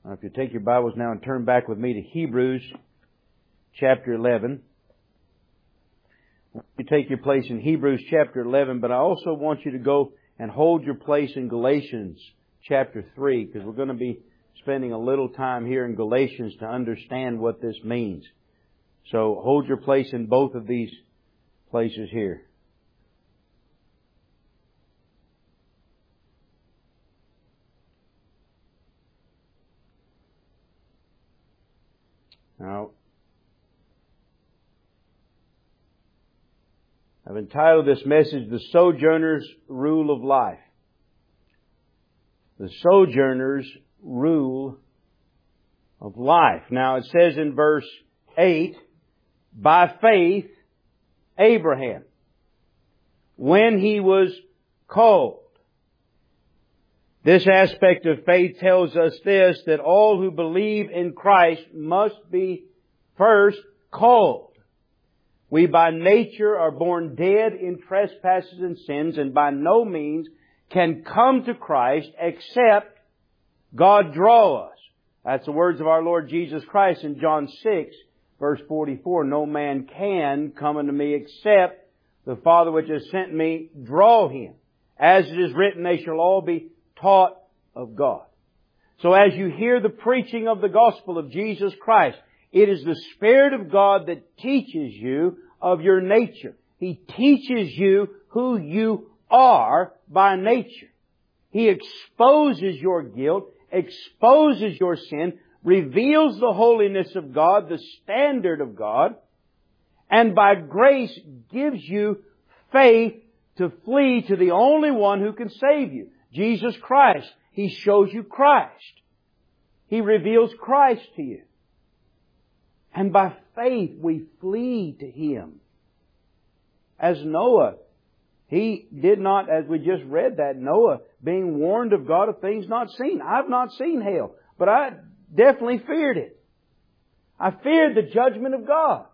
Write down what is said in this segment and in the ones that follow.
If you take your Bibles now and turn back with me to Hebrews chapter 11. You take your place in Hebrews chapter 11, but I also want you to go and hold your place in Galatians chapter 3, because we're going to be spending a little time here in Galatians to understand what this means. So hold your place in both of these places here. Now, I've entitled this message, The Sojourner's Rule of Life. The Sojourner's Rule of Life. Now, it says in verse 8, by faith, Abraham, when he was called. This aspect of faith tells us this, that all who believe in Christ must be first called. We by nature are born dead in trespasses and sins, and by no means can come to Christ except God draw us. That's the words of our Lord Jesus Christ in John 6, verse 44. No man can come unto me except the Father which has sent me draw him. As it is written, they shall all be taught of God. So as you hear the preaching of the gospel of Jesus Christ, it is the Spirit of God that teaches you of your nature. He teaches you who you are by nature. He exposes your guilt, exposes your sin, reveals the holiness of God, the standard of God, and by grace gives you faith to flee to the only one who can save you, Jesus Christ. He shows you Christ. He reveals Christ to you. And by faith we flee to Him. As Noah, he did not, as we just read that, Noah being warned of God of things not seen. I've not seen hell, but I definitely feared it. I feared the judgment of God.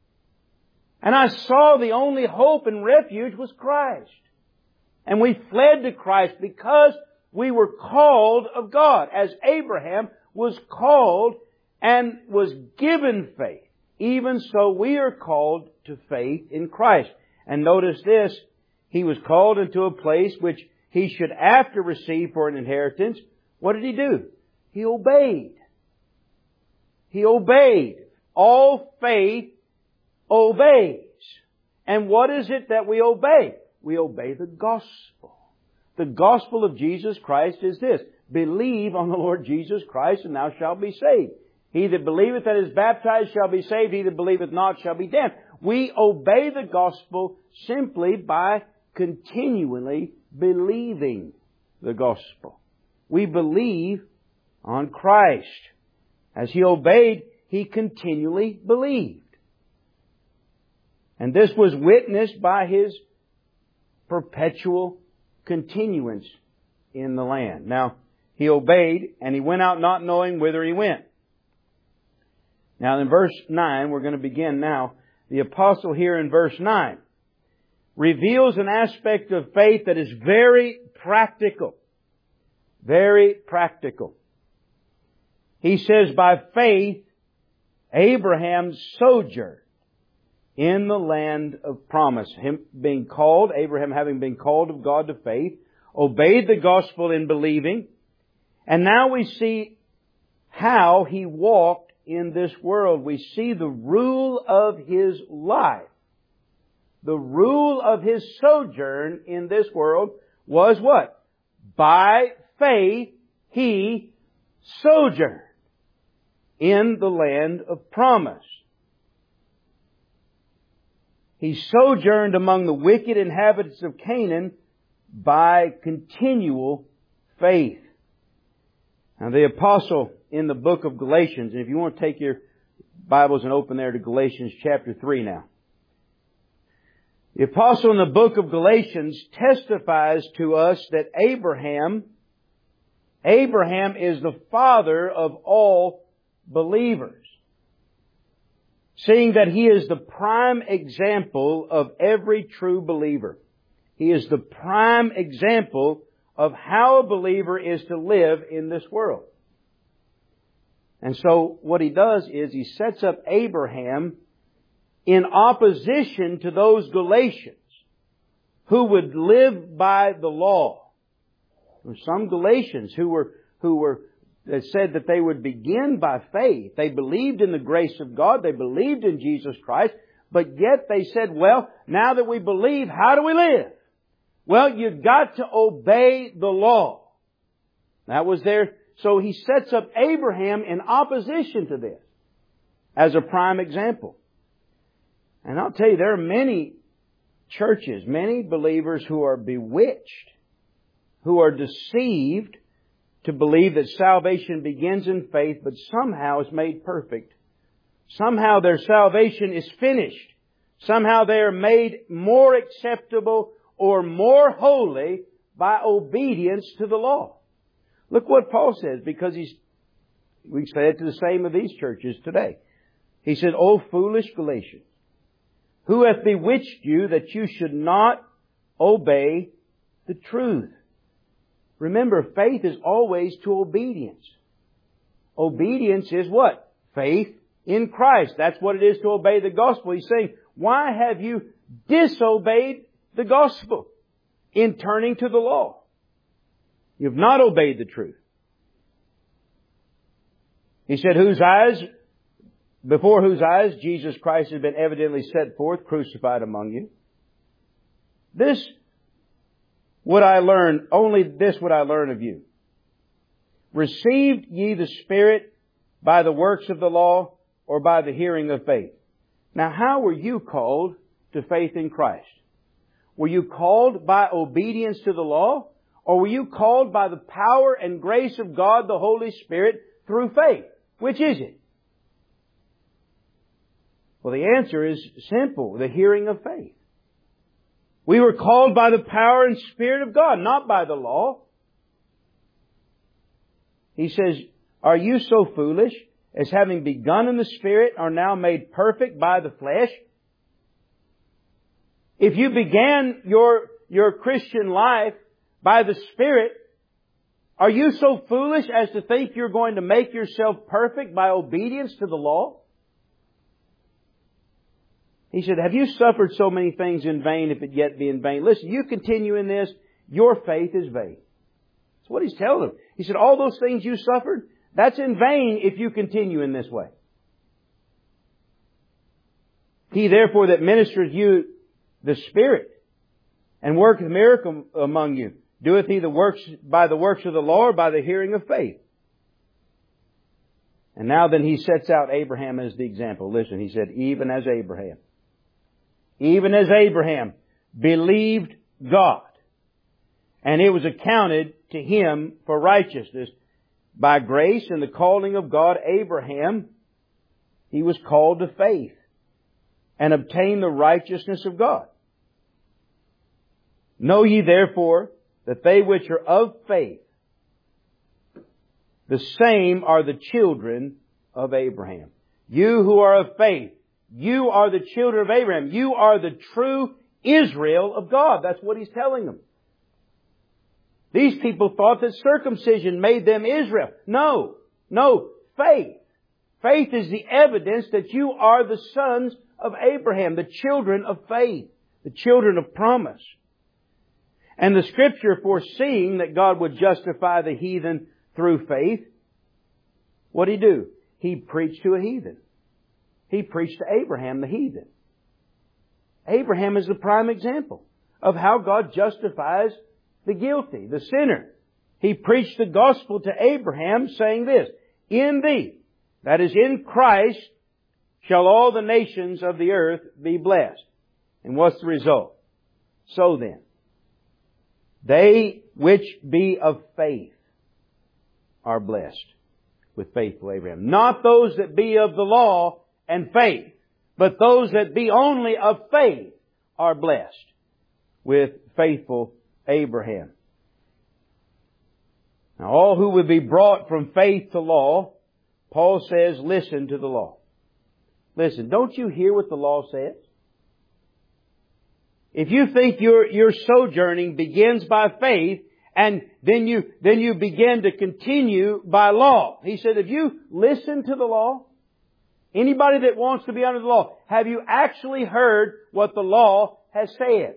And I saw the only hope and refuge was Christ. And we fled to Christ because we were called of God, as Abraham was called and was given faith. Even so, we are called to faith in Christ. And notice this, he was called into a place which he should after receive for an inheritance. What did he do? He obeyed. He obeyed. All faith obeys. And what is it that we obey? We obey the gospel. The gospel of Jesus Christ is this: believe on the Lord Jesus Christ and thou shalt be saved. He that believeth and is baptized shall be saved. He that believeth not shall be damned. We obey the gospel simply by continually believing the gospel. We believe on Christ. As he obeyed, he continually believed. And this was witnessed by his perpetual continuance in the land. Now, he obeyed, and he went out not knowing whither he went. Now, in verse 9, we're going to begin now. The apostle here in verse 9 reveals an aspect of faith that is very practical. Very practical. He says, by faith, Abraham sojourned in the land of promise. Him being called, Abraham having been called of God to faith, obeyed the gospel in believing, and now we see how he walked in this world. We see the rule of his life. The rule of his sojourn in this world was what? By faith he sojourned in the land of promise. He sojourned among the wicked inhabitants of Canaan by continual faith. Now the apostle in the book of Galatians, and if you want to take your Bibles and open there to Galatians chapter 3 now. The apostle in the book of Galatians testifies to us that Abraham is the father of all believers, seeing that he is the prime example of every true believer. He is the prime example of how a believer is to live in this world. And so what he does is he sets up Abraham in opposition to those Galatians who would live by the law. There were some Galatians who said that they would begin by faith. They believed in the grace of God. They believed in Jesus Christ. But yet they said, well, now that we believe, how do we live? Well, you've got to obey the law. That was their... So he sets up Abraham in opposition to this as a prime example. And I'll tell you, there are many churches, many believers who are bewitched, who are deceived to believe that salvation begins in faith, but somehow is made perfect. Somehow their salvation is finished. Somehow they are made more acceptable or more holy by obedience to the law. Look what Paul says, because we say it to the same of these churches today. He said, O foolish Galatians, who hath bewitched you that you should not obey the truth? Remember, faith is always to obedience. Obedience is what? Faith in Christ. That's what it is to obey the gospel. He's saying, why have you disobeyed the gospel in turning to the law? You've not obeyed the truth. He said, before whose eyes Jesus Christ has been evidently set forth, crucified among you. Only this would I learn of you. Received ye the Spirit by the works of the law or by the hearing of faith? Now, how were you called to faith in Christ? Were you called by obedience to the law? Or were you called by the power and grace of God, the Holy Spirit, through faith? Which is it? Well, the answer is simple. The hearing of faith. We were called by the power and Spirit of God, not by the law. He says, are you so foolish as having begun in the Spirit are now made perfect by the flesh? If you began your Christian life by the Spirit, are you so foolish as to think you're going to make yourself perfect by obedience to the law? He said, have you suffered so many things in vain if it yet be in vain? Listen, you continue in this, your faith is vain. That's what he's telling them. He said, all those things you suffered, that's in vain if you continue in this way. He therefore that ministereth you the Spirit and worketh miracle among you, doeth he by the works of the law or by the hearing of faith? And now then he sets out Abraham as the example. Listen, he said, even as Abraham believed God, and it was accounted to him for righteousness. By grace and the calling of God, Abraham, he was called to faith and obtained the righteousness of God. Know ye therefore that they which are of faith, the same are the children of Abraham. You who are of faith, you are the children of Abraham. You are the true Israel of God. That's what he's telling them. These people thought that circumcision made them Israel. No, faith. Faith is the evidence that you are the sons of Abraham, the children of faith, the children of promise. And the Scripture, foreseeing that God would justify the heathen through faith, what did He do? He preached to a heathen. He preached to Abraham, the heathen. Abraham is the prime example of how God justifies the guilty, the sinner. He preached the gospel to Abraham, saying this, in thee, that is in Christ, shall all the nations of the earth be blessed. And what's the result? So then, they which be of faith are blessed with faithful Abraham. Not those that be of the law and faith, but those that be only of faith are blessed with faithful Abraham. Now, all who would be brought from faith to law, Paul says, listen to the law. Listen, don't you hear what the law says? If you think your sojourning begins by faith and then you begin to continue by law. He said, if you listen to the law, anybody that wants to be under the law, have you actually heard what the law has said?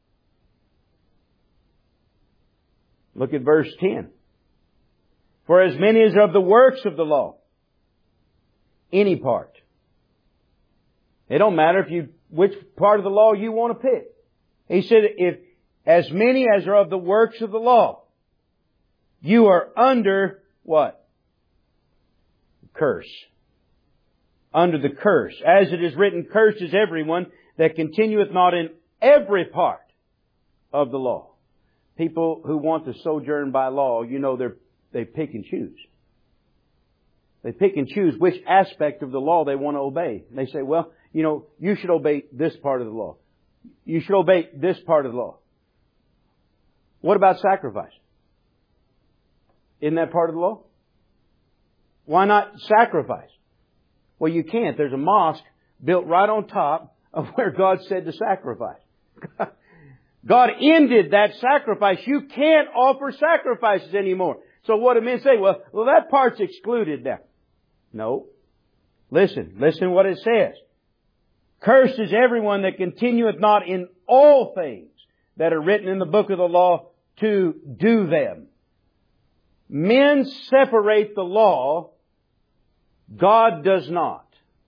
Look at verse 10. For as many as of the works of the law, any part. It don't matter which part of the law you want to pick. He said, if as many as are of the works of the law, you are under what? Curse. Under the curse. As it is written, cursed is everyone that continueth not in every part of the law. People who want to sojourn by law, they pick and choose. They pick and choose which aspect of the law they want to obey. And they say, well, you should obey this part of the law. You should obey this part of the law. What about sacrifice? Isn't that part of the law? Why not sacrifice? Well, you can't. There's a mosque built right on top of where God said to sacrifice. God ended that sacrifice. You can't offer sacrifices anymore. So what do men say? Well, that part's excluded now. No. Listen what it says. Cursed is everyone that continueth not in all things that are written in the book of the law to do them. Men separate the law. God does not.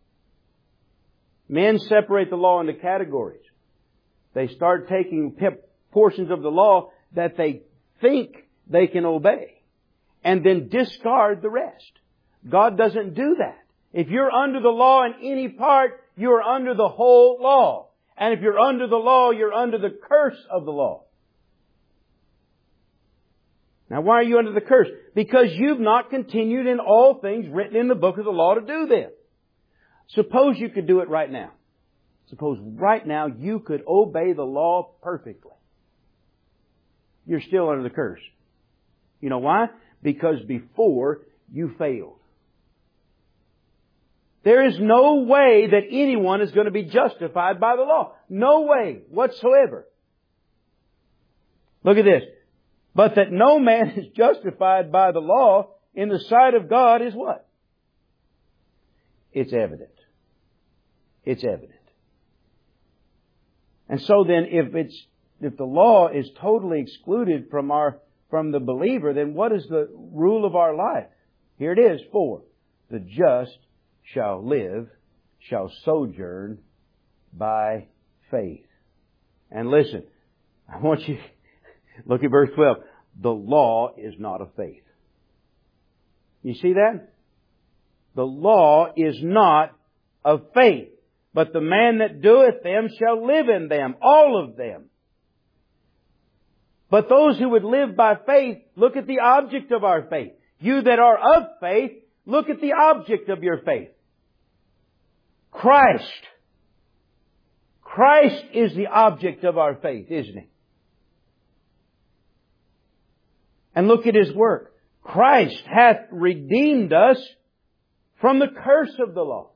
Men separate the law into categories. They start taking portions of the law that they think they can obey and then discard the rest. God doesn't do that. If you're under the law in any part, you're under the whole law. And if you're under the law, you're under the curse of the law. Now, why are you under the curse? Because you've not continued in all things written in the book of the law to do them. Suppose you could do it right now. Suppose right now you could obey the law perfectly. You're still under the curse. You know why? Because before you failed. There is no way that anyone is going to be justified by the law. No way whatsoever. Look at this. But that no man is justified by the law in the sight of God is what? It's evident. It's evident. And so then if the law is totally excluded from the believer, then what is the rule of our life? Here it is, 4. The just shall sojourn by faith. And listen, I want you, look at verse 12. The law is not of faith. You see that? The law is not of faith. But the man that doeth them shall live in them, all of them. But those who would live by faith, look at the object of our faith. You that are of faith, look at the object of your faith. Christ. Christ is the object of our faith, isn't He? And look at His work. Christ hath redeemed us from the curse of the law.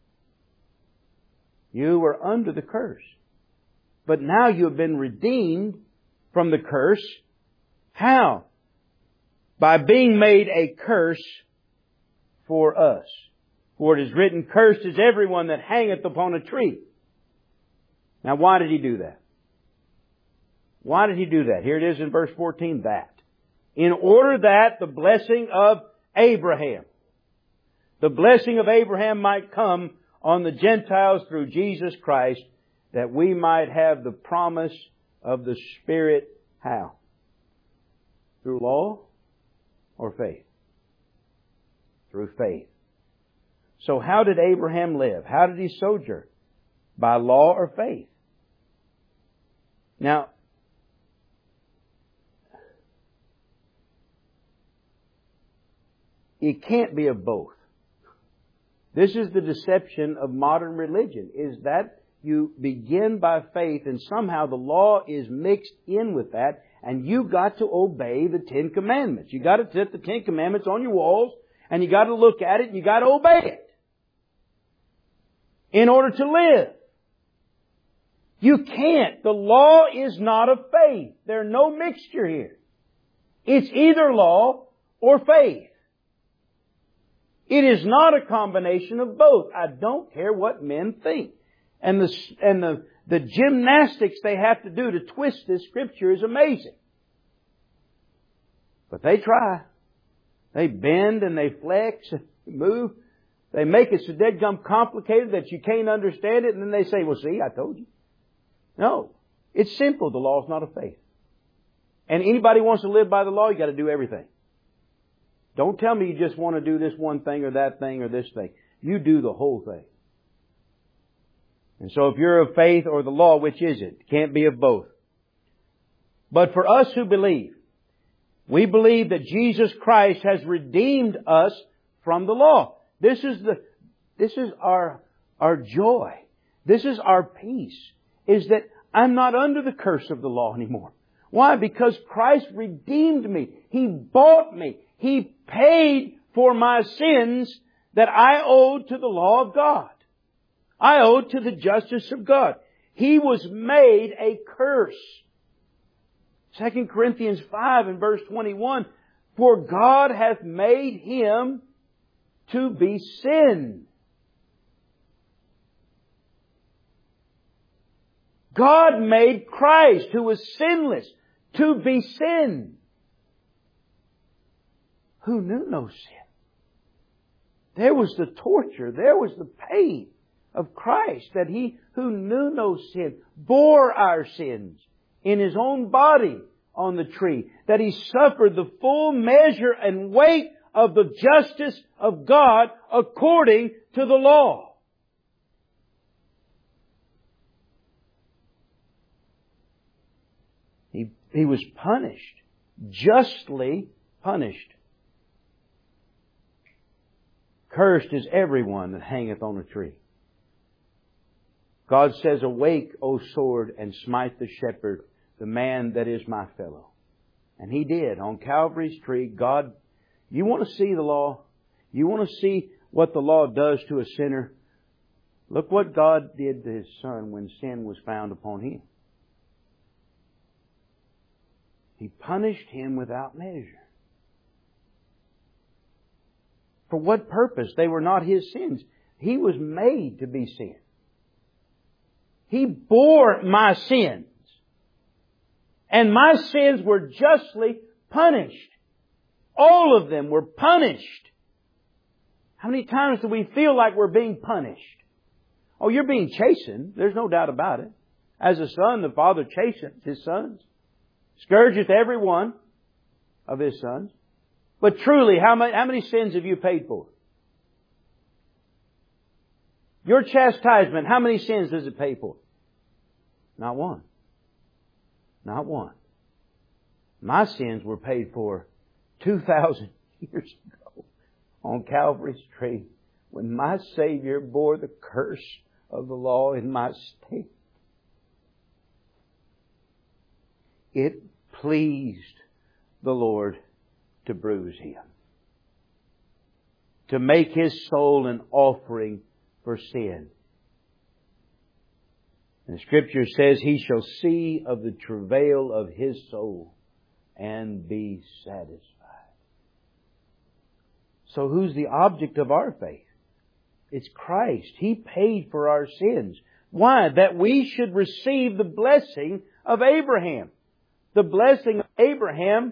You were under the curse. But now you have been redeemed from the curse. How? By being made a curse for us. For it is written, cursed is everyone that hangeth upon a tree. Now why did He do that? Why did He do that? Here it is in verse 14, that. In order that the blessing of Abraham might come on the Gentiles through Jesus Christ, that we might have the promise of the Spirit. How? Through law or faith? Through faith. So how did Abraham live? How did he sojourn? By law or faith? Now, it can't be of both. This is the deception of modern religion, is that you begin by faith and somehow the law is mixed in with that, and you've got to obey the 10 Commandments. You've got to set the 10 Commandments on your walls, and you've got to look at it, and you've got to obey it in order to live. You can't. The law is not of faith. There's no mixture here. It's either law or faith. It is not a combination of both. I don't care what men think. And the gymnastics they have to do to twist this Scripture is amazing. But they try. They bend and they flex and move. They make it so dead-gum complicated that you can't understand it, and then they say, well, see, I told you. No. It's simple. The law is not of faith. And anybody who wants to live by the law, you got to do everything. Don't tell me you just want to do this one thing or that thing or this thing. You do the whole thing. And so if you're of faith or the law, which is it? It can't be of both. But for us who believe, we believe that Jesus Christ has redeemed us from the law. This is our joy. This is our peace. Is that I'm not under the curse of the law anymore. Why? Because Christ redeemed me. He bought me. He paid for my sins that I owed to the law of God. I owed to the justice of God. He was made a curse. 2 Corinthians 5 and verse 21, for God hath made Him to be sin. God made Christ, who was sinless, to be sin. Who knew no sin. There was the torture, there was the pain of Christ, that He who knew no sin bore our sins in His own body on the tree, that He suffered the full measure and weight of the justice of God according to the law. He was punished, justly punished. Cursed is everyone that hangeth on a tree. God says, awake, O sword, and smite the shepherd, the man that is my fellow. And He did. On Calvary's tree, God, you want to see the law? You want to see what the law does to a sinner? Look what God did to His Son when sin was found upon Him. He punished Him without measure. For what purpose? They were not His sins. He was made to be sin. He bore my sins. And my sins were justly punished. All of them were punished. How many times do we feel like we're being punished? Oh, you're being chastened. There's no doubt about it. As a son, the father chastens his sons. Scourgeth every one of his sons. But truly, how many sins have you paid for? Your chastisement, how many sins does it pay for? Not one. Not one. My sins were paid for 2,000 years ago on Calvary's tree when my Savior bore the curse of the law in my state. It pleased the Lord to bruise Him, to make His soul an offering for sin. And the Scripture says, He shall see of the travail of His soul and be satisfied. So who's the object of our faith? It's Christ. He paid for our sins. Why? That we should receive the blessing of Abraham. The blessing of Abraham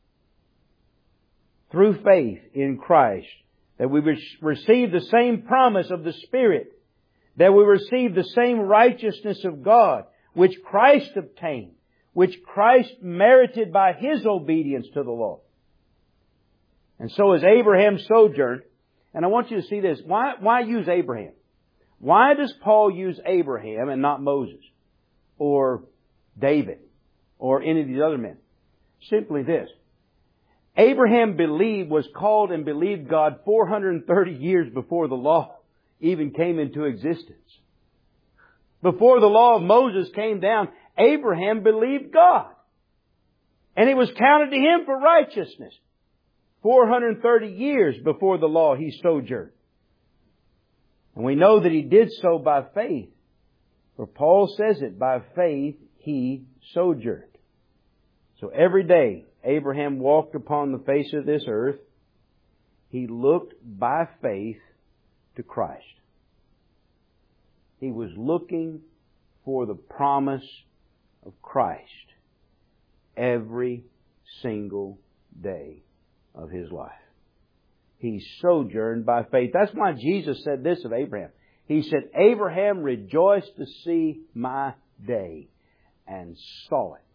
through faith in Christ. That we receive the same promise of the Spirit. That we receive the same righteousness of God, which Christ obtained, which Christ merited by His obedience to the law. And so as Abraham sojourned, and I want you to see this, why use Abraham? Why does Paul use Abraham and not Moses or David or any of these other men? Simply this. Abraham was called and believed God 430 years before the law even came into existence. Before the law of Moses came down, Abraham believed God. And it was counted to him for righteousness. 430 years before the law he sojourned. And we know that he did so by faith. For Paul says it, by faith he sojourned. So every day, Abraham walked upon the face of this earth, he looked by faith to Christ. He was looking for the promise of Christ every single day of his life. He sojourned by faith. That's why Jesus said this of Abraham. He said, Abraham rejoiced to see my day and saw it.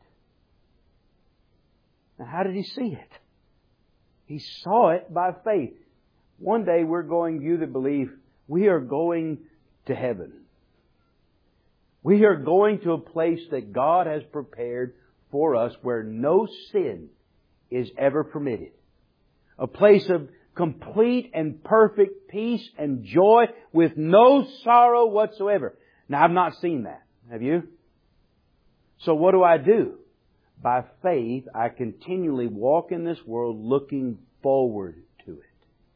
Now, how did he see it? He saw it by faith. One day we're going, you that believe, we are going to heaven. We are going to a place that God has prepared for us where no sin is ever permitted. A place of complete and perfect peace and joy with no sorrow whatsoever. Now, I've not seen that. Have you? So what do? By faith, I continually walk in this world looking forward to it.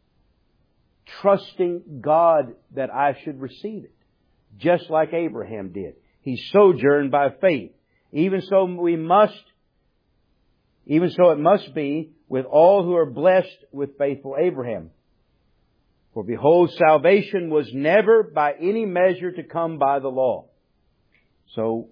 Trusting God that I should receive it. Just like Abraham did. He sojourned by faith. Even so it must be with all who are blessed with faithful Abraham. For behold, salvation was never by any measure to come by the law. So,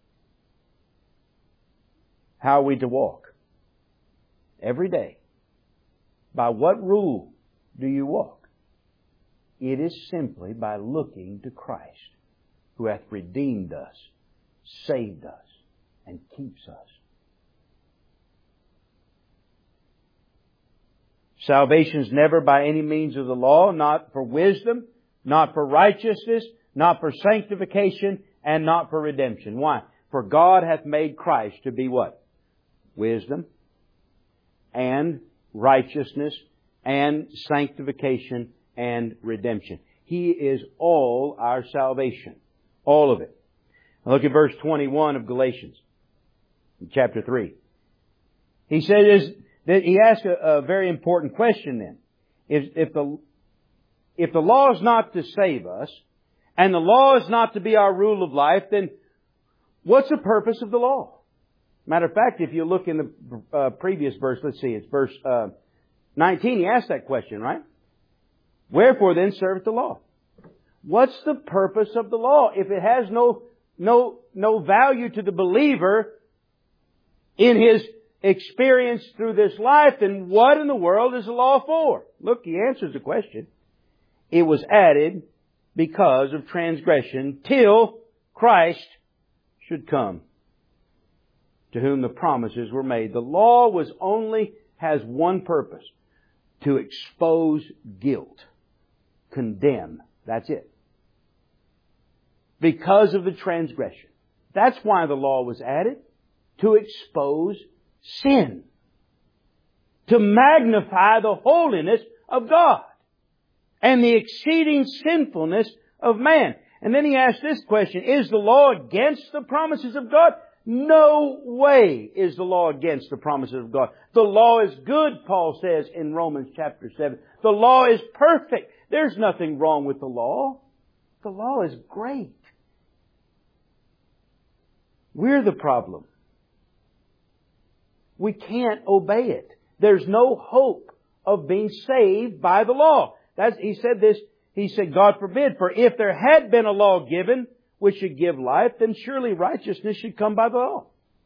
how are we to walk? Every day. By what rule do you walk? It is simply by looking to Christ, who hath redeemed us, saved us, and keeps us. Salvation is never by any means of the law, not for wisdom, not for righteousness, not for sanctification, and not for redemption. Why? For God hath made Christ to be what? Wisdom, and righteousness, and sanctification, and redemption. He is all our salvation. All of it. Now look at verse 21 of Galatians, chapter 3. He says that he asks a very important question then. If the law is not to save us, and the law is not to be our rule of life, then what's the purpose of the law? Matter of fact, if you look in the previous verse, let's see, it's verse 19, he asked that question, right? Wherefore then serveth the law? What's the purpose of the law? If it has no value to the believer in his experience through this life, then what in the world is the law for? Look, he answers the question. It was added because of transgression till Christ should come, to whom the promises were made. The law has one purpose: to expose guilt, condemn. That's it. Because of the transgression. That's why the law was added. To expose sin. To magnify the holiness of God. And the exceeding sinfulness of man. And then he asked this question: is the law against the promises of God? No way is the law against the promises of God. The law is good, Paul says in Romans chapter 7. The law is perfect. There's nothing wrong with the law. The law is great. We're the problem. We can't obey it. There's no hope of being saved by the law. He said, God forbid, for if there had been a law given which should give life, then surely righteousness should come by the law.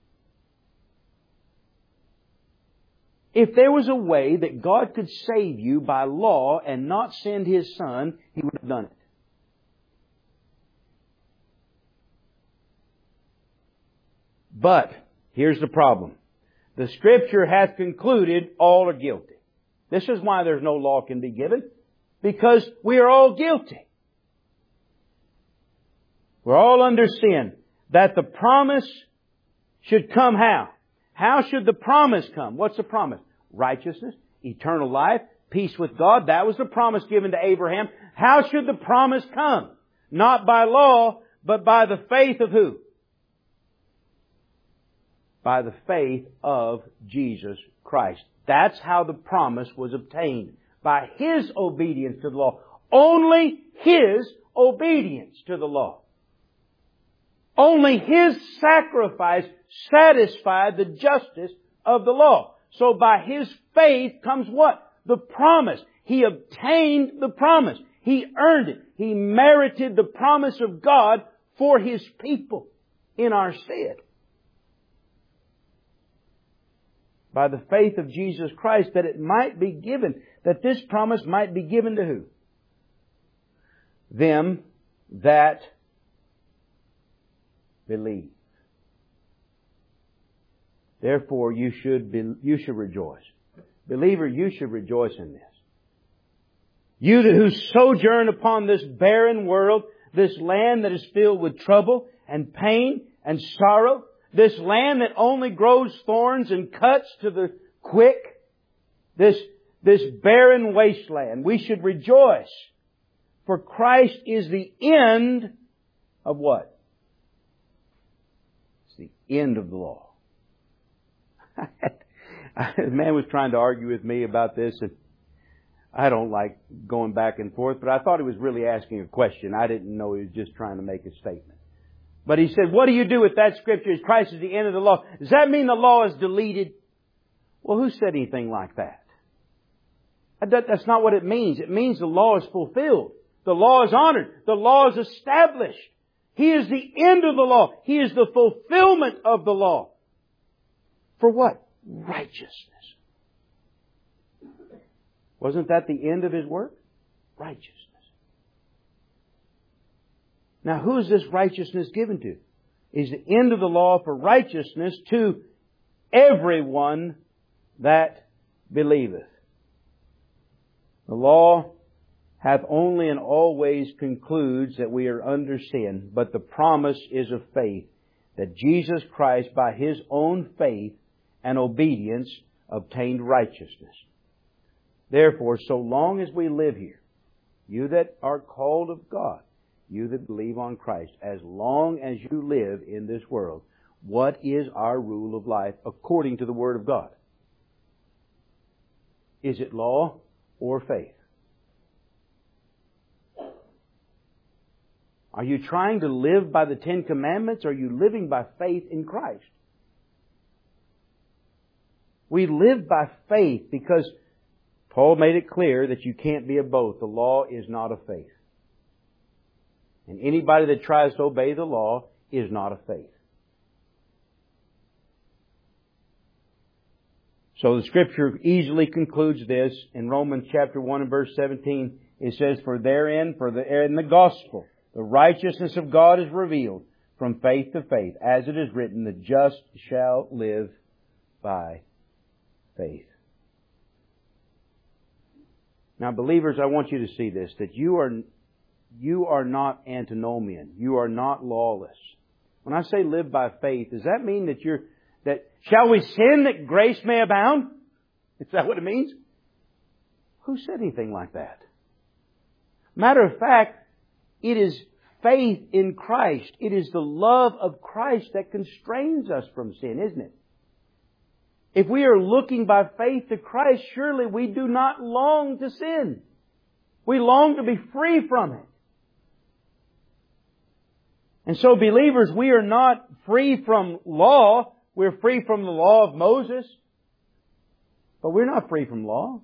If there was a way that God could save you by law and not send His Son, He would have done it. But, here's the problem. The Scripture hath concluded all are guilty. This is why there's no law can be given. Because we are all guilty. We're all under sin. That the promise should come how? How should the promise come? What's the promise? Righteousness, eternal life, peace with God. That was the promise given to Abraham. How should the promise come? Not by law, but by the faith of who? By the faith of Jesus Christ. That's how the promise was obtained. By His obedience to the law. Only His obedience to the law. Only His sacrifice satisfied the justice of the law. So by His faith comes what? The promise. He obtained the promise. He earned it. He merited the promise of God for His people in our stead. By the faith of Jesus Christ, that it might be given, that this promise might be given to who? Them that believe. Therefore, you should rejoice. Believer, you should rejoice in this. You who sojourn upon this barren world, this land that is filled with trouble and pain and sorrow, this land that only grows thorns and cuts to the quick, this barren wasteland, we should rejoice. For Christ is the end of what? It's the end of the law. A man was trying to argue with me about this, and I don't like going back and forth, but I thought he was really asking a question. I didn't know he was just trying to make a statement. But he said, what do you do with that scripture? Christ is the end of the law. Does that mean the law is deleted? Well, who said anything like that? That's not what it means. It means the law is fulfilled. The law is honored. The law is established. He is the end of the law. He is the fulfillment of the law. For what? Righteousness. Wasn't that the end of His work? Righteousness. Now, who is this righteousness given to? Is the end of the law for righteousness to everyone that believeth. The law hath only and always concludes that we are under sin, but the promise is of faith, that Jesus Christ by His own faith and obedience obtained righteousness. Therefore, so long as we live here, you that are called of God, you that believe on Christ, as long as you live in this world, what is our rule of life according to the Word of God? Is it law or faith? Are you trying to live by the Ten Commandments, or are you living by faith in Christ? We live by faith because Paul made it clear that you can't be of both. The law is not of faith. And anybody that tries to obey the law is not of faith. So the Scripture easily concludes this. In Romans chapter 1 and verse 17, it says, For therein, in the gospel, the righteousness of God is revealed from faith to faith, as it is written, the just shall live by faith. Now, believers, I want you to see this, that you are not antinomian. You are not lawless. When I say live by faith, does that mean that shall we sin that grace may abound? Is that what it means? Who said anything like that? Matter of fact, it is faith in Christ. It is the love of Christ that constrains us from sin, isn't it? If we are looking by faith to Christ, surely we do not long to sin. We long to be free from it. And so, believers, we are not free from law. We're free from the law of Moses. But we're not free from law.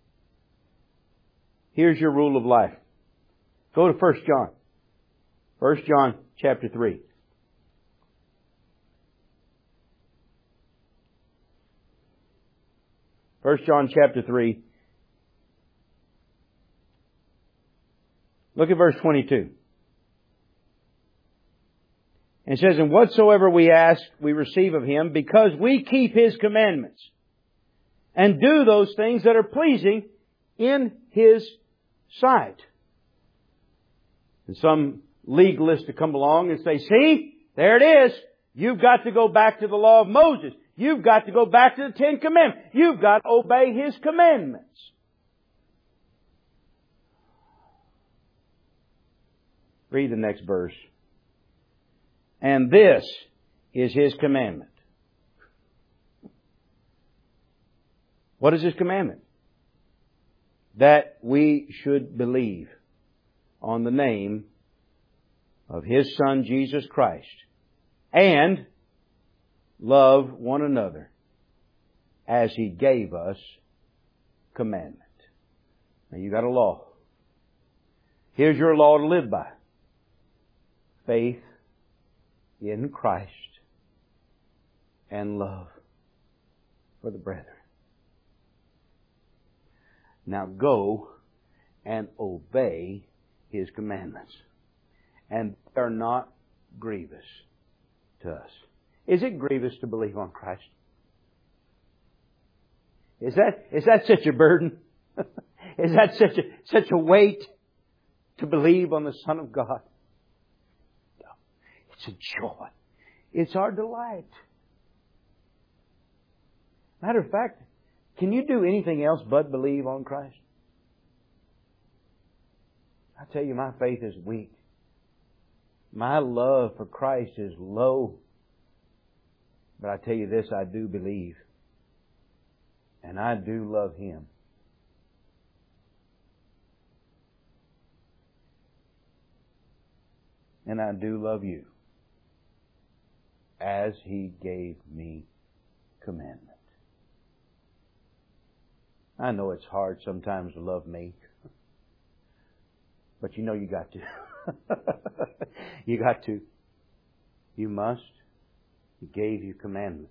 Here's your rule of life. Go to 1 John. 1 John chapter 3. First John chapter 3. Look at verse 22. And it says, And whatsoever we ask, we receive of Him, because we keep His commandments, and do those things that are pleasing in His sight. And some legalist to come along and say, see, there it is. You've got to go back to the law of Moses. You've got to go back to the Ten Commandments. You've got to obey His commandments. Read the next verse. And this is His commandment. What is His commandment? That we should believe on the name of His Son, Jesus Christ, and love one another as He gave us commandment. Now you got a law. Here's your law to live by. Faith in Christ and love for the brethren. Now go and obey His commandments. And they are not grievous to us. Is it grievous to believe on Christ? Is that such a burden? Is that such a weight to believe on the Son of God? No. It's a joy. It's our delight. Matter of fact, can you do anything else but believe on Christ? I tell you, my faith is weak. My love for Christ is low. But I tell you this, I do believe. And I do love Him. And I do love you. As He gave me commandment. I know it's hard sometimes to love me. But you know you got to. You got to. You must. He gave you commandment.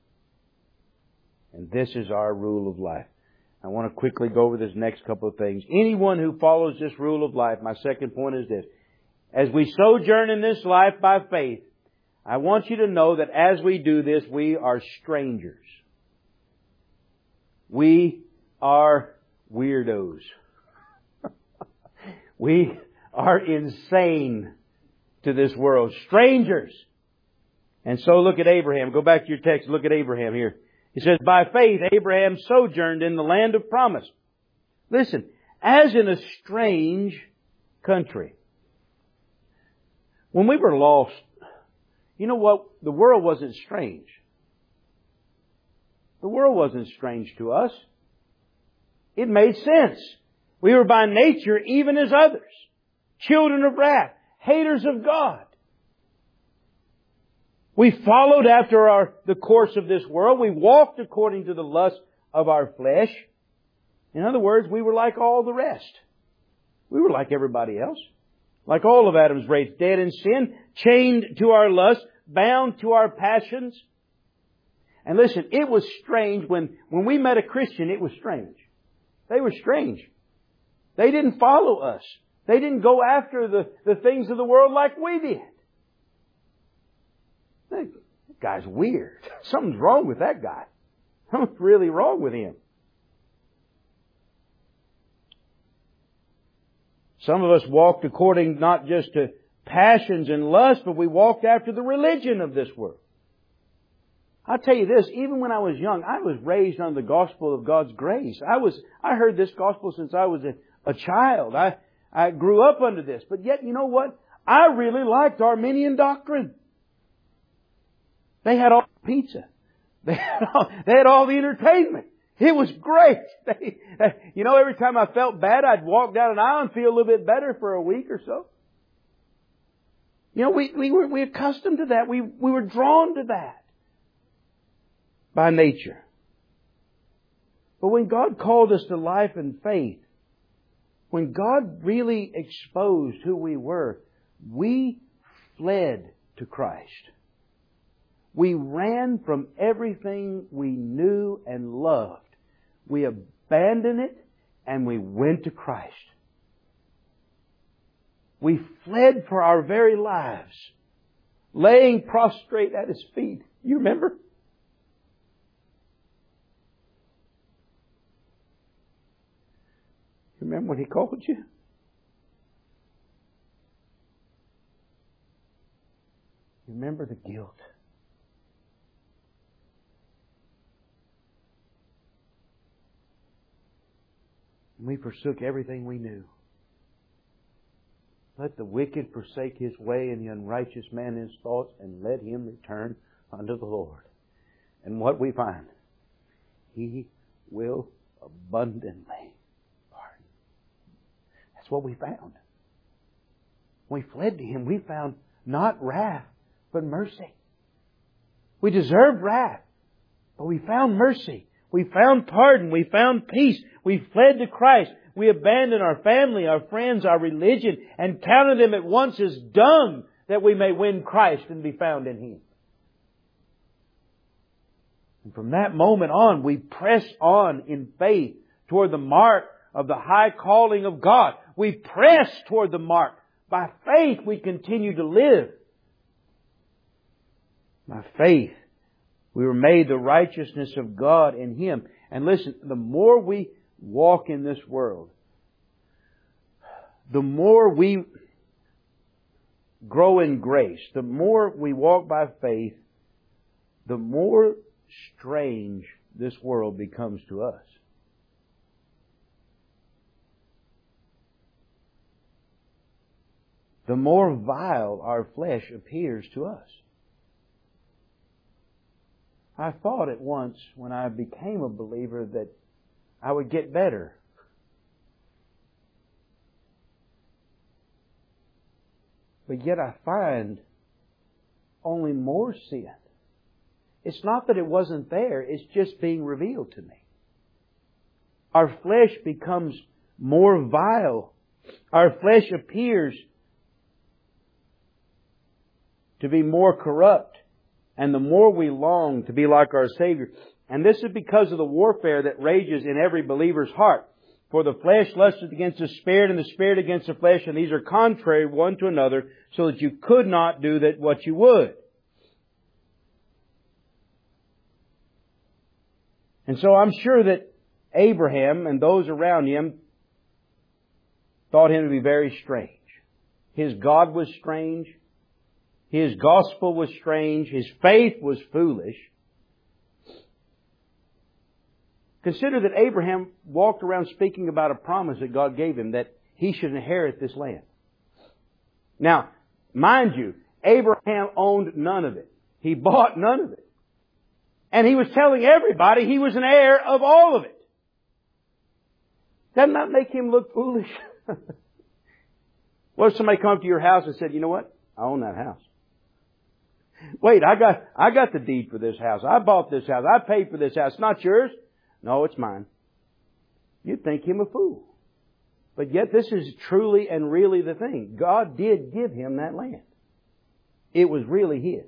And this is our rule of life. I want to quickly go over this next couple of things. Anyone who follows this rule of life, my second point is this. As we sojourn in this life by faith, I want you to know that as we do this, we are strangers. We are weirdos. We are insane to this world. Strangers. And so look at Abraham. Go back to your text. Look at Abraham here. He says, by faith Abraham sojourned in the land of promise. Listen, as in a strange country. When we were lost, you know what? The world wasn't strange. The world wasn't strange to us. It made sense. We were by nature even as others. Children of wrath. Haters of God. We followed after the course of this world. We walked according to the lust of our flesh. In other words, we were like all the rest. We were like everybody else. Like all of Adam's race, dead in sin, chained to our lust, bound to our passions. And listen, it was strange when we met a Christian, it was strange. They were strange. They didn't follow us. They didn't go after the things of the world like we did. That guy's weird. Something's wrong with that guy. Something's really wrong with him. Some of us walked according not just to passions and lust, but we walked after the religion of this world. I'll tell you this, even when I was young, I was raised on the gospel of God's grace. I heard this gospel since I was a child. I grew up under this. But yet, you know what? I really liked Arminian doctrine. They had all the pizza. They had all the entertainment. It was great. Every time I felt bad, I'd walk down an aisle and feel a little bit better for a week or so. We were accustomed to that. We were drawn to that by nature. But when God called us to life and faith, when God really exposed who we were, we fled to Christ. We ran from everything we knew and loved. We abandoned it and we went to Christ. We fled for our very lives, laying prostrate at His feet. You remember? You remember when He called you? You remember the guilt. And we forsook everything we knew. Let the wicked forsake his way and the unrighteous man his thoughts, and let him return unto the Lord. And what we find? He will abundantly pardon. That's what we found. When we fled to Him, we found not wrath, but mercy. We deserved wrath, but we found mercy. We found pardon. We found peace. We fled to Christ. We abandoned our family, our friends, our religion, and counted them at once as dung that we may win Christ and be found in Him. And from that moment on, we press on in faith toward the mark of the high calling of God. We press toward the mark. By faith we continue to live. By faith we were made the righteousness of God in Him. And listen, the more we walk in this world, the more we grow in grace, the more we walk by faith, the more strange this world becomes to us. The more vile our flesh appears to us. I thought at once when I became a believer that I would get better. But yet I find only more sin. It's not that it wasn't there, it's just being revealed to me. Our flesh becomes more vile. Our flesh appears to be more corrupt. And the more we long to be like our Savior. And this is because of the warfare that rages in every believer's heart. For the flesh lusteth against the Spirit, and the Spirit against the flesh, and these are contrary one to another, so that you could not do that what you would. And so I'm sure that Abraham and those around him thought him to be very strange. His God was strange. His gospel was strange. His faith was foolish. Consider that Abraham walked around speaking about a promise that God gave him that he should inherit this land. Now, mind you, Abraham owned none of it. He bought none of it. And he was telling everybody he was an heir of all of it. Doesn't that make him look foolish? What if somebody come to your house and said, you know what? I own that house. Wait, I got the deed for this house. I bought this house. I paid for this house. It's not yours. No, it's mine. You'd think him a fool. But yet this is truly and really the thing. God did give him that land. It was really his.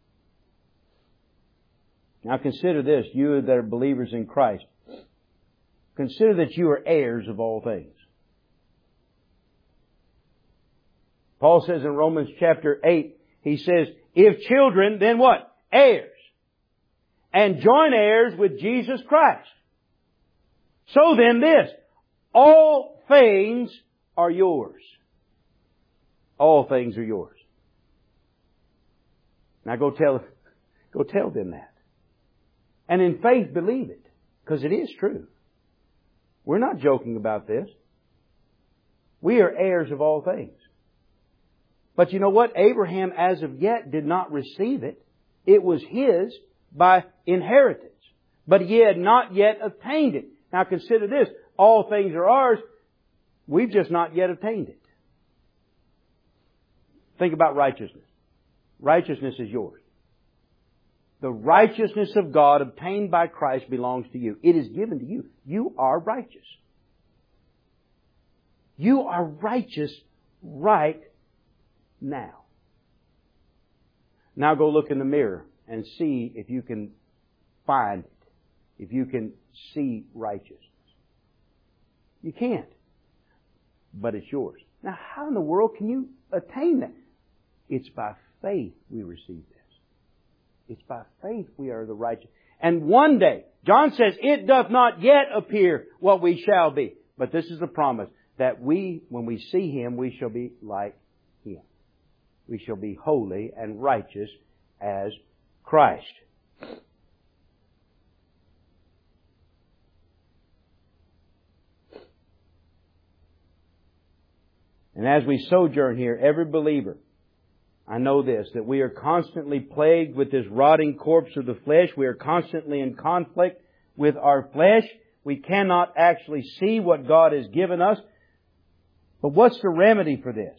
Now consider this, you that are believers in Christ. Consider that you are heirs of all things. Paul says in Romans chapter 8, he says, if children, then what? Heirs. And joint heirs with Jesus Christ. So then this, all things are yours. All things are yours. Now go tell them that. And in faith believe it. Because it is true. We're not joking about this. We are heirs of all things. But you know what? Abraham as of yet did not receive it. It was his by inheritance. But he had not yet obtained it. Now consider this. All things are ours. We've just not yet obtained it. Think about righteousness. Righteousness is yours. The righteousness of God obtained by Christ belongs to you. It is given to you. You are righteous. You are righteous right now. Now go look in the mirror and see if you can find it. If you can see righteousness. You can't. But it's yours. Now how in the world can you attain that? It's by faith we receive this. It's by faith we are the righteous. And one day, John says, it doth not yet appear what we shall be. But this is the promise, that when we see Him, we shall be like Him. We shall be holy and righteous as Christ. And as we sojourn here, every believer, I know this, that we are constantly plagued with this rotting corpse of the flesh. We are constantly in conflict with our flesh. We cannot actually see what God has given us. But what's the remedy for this?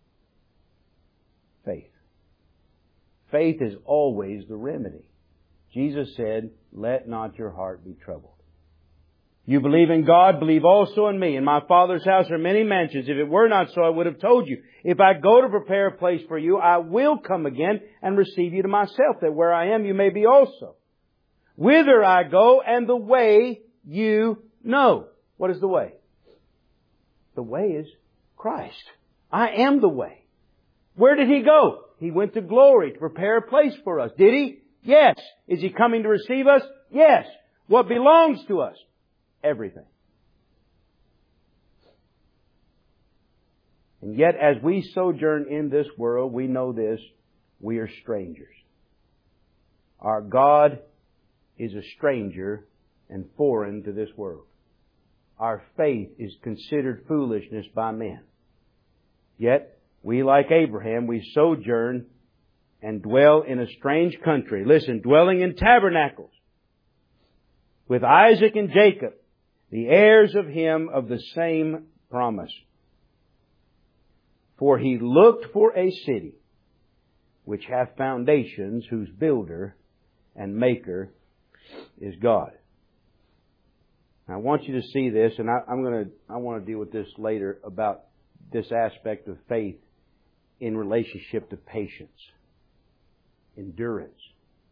Faith. Faith is always the remedy. Jesus said, let not your heart be troubled. You believe in God, believe also in me. In my Father's house are many mansions. If it were not so, I would have told you. If I go to prepare a place for you, I will come again and receive you to myself, that where I am you may be also. Whither I go and the way you know. What is the way? The way is Christ. I am the way. Where did He go? He went to glory to prepare a place for us. Did He? Yes. Is He coming to receive us? Yes. What belongs to us? Everything. And yet, as we sojourn in this world, we know this, we are strangers. Our God is a stranger and foreign to this world. Our faith is considered foolishness by men. Yet, we, like Abraham, we sojourn and dwell in a strange country. Listen, dwelling in tabernacles with Isaac and Jacob, the heirs of Him of the same promise. For He looked for a city which hath foundations, whose builder and maker is God. Now, I want you to see this, and I want to deal with this later about this aspect of faith in relationship to patience, endurance.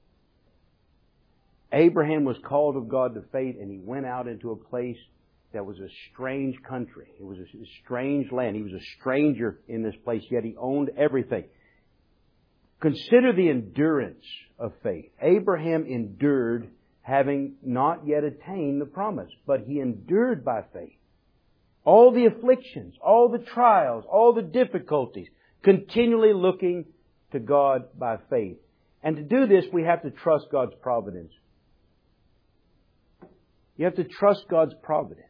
Abraham was called of God to faith, and he went out into a place that was a strange country. It was a strange land. He was a stranger in this place, yet he owned everything. Consider the endurance of faith. Abraham endured having not yet attained the promise, but he endured by faith. All the afflictions, all the trials, all the difficulties, continually looking to God by faith. And to do this, we have to trust God's providence. You have to trust God's providence.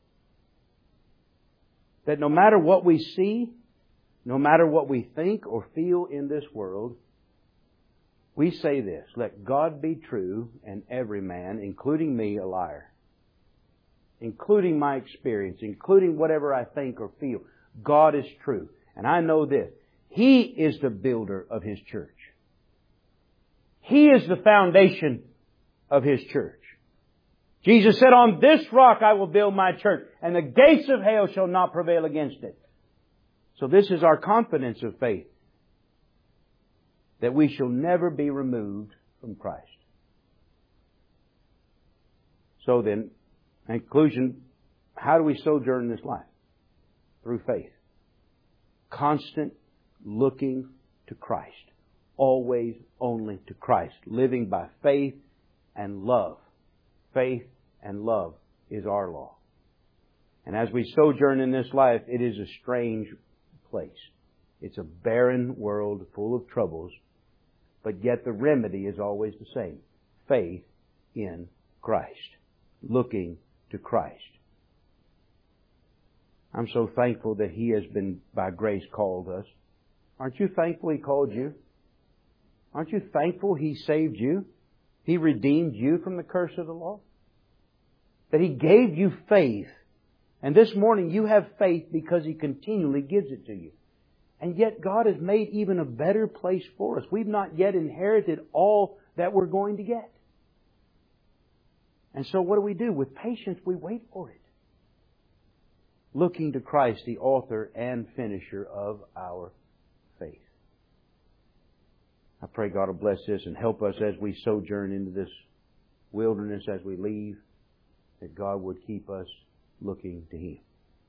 That no matter what we see, no matter what we think or feel in this world, we say this, let God be true and every man, including me, a liar. Including my experience, including whatever I think or feel. God is true. And I know this. He is the builder of His church. He is the foundation of His church. Jesus said, on this rock I will build my church, and the gates of hell shall not prevail against it. So this is our confidence of faith, that we shall never be removed from Christ. So then, in conclusion, how do we sojourn in this life? Through faith. Constant looking to Christ. Always only to Christ. Living by faith and love. Faith and love is our law. And as we sojourn in this life, it is a strange place. It's a barren world full of troubles, but yet the remedy is always the same. Faith in Christ. Looking to Christ. I'm so thankful that He has been, by grace, called us. Aren't you thankful He called you? Aren't you thankful He saved you? He redeemed you from the curse of the law. That He gave you faith. And this morning you have faith because He continually gives it to you. And yet God has made even a better place for us. We've not yet inherited all that we're going to get. And so what do? With patience we wait for it. Looking to Christ, the author and finisher of our faith. I pray God will bless this and help us as we sojourn into this wilderness, as we leave, that God would keep us looking to Him.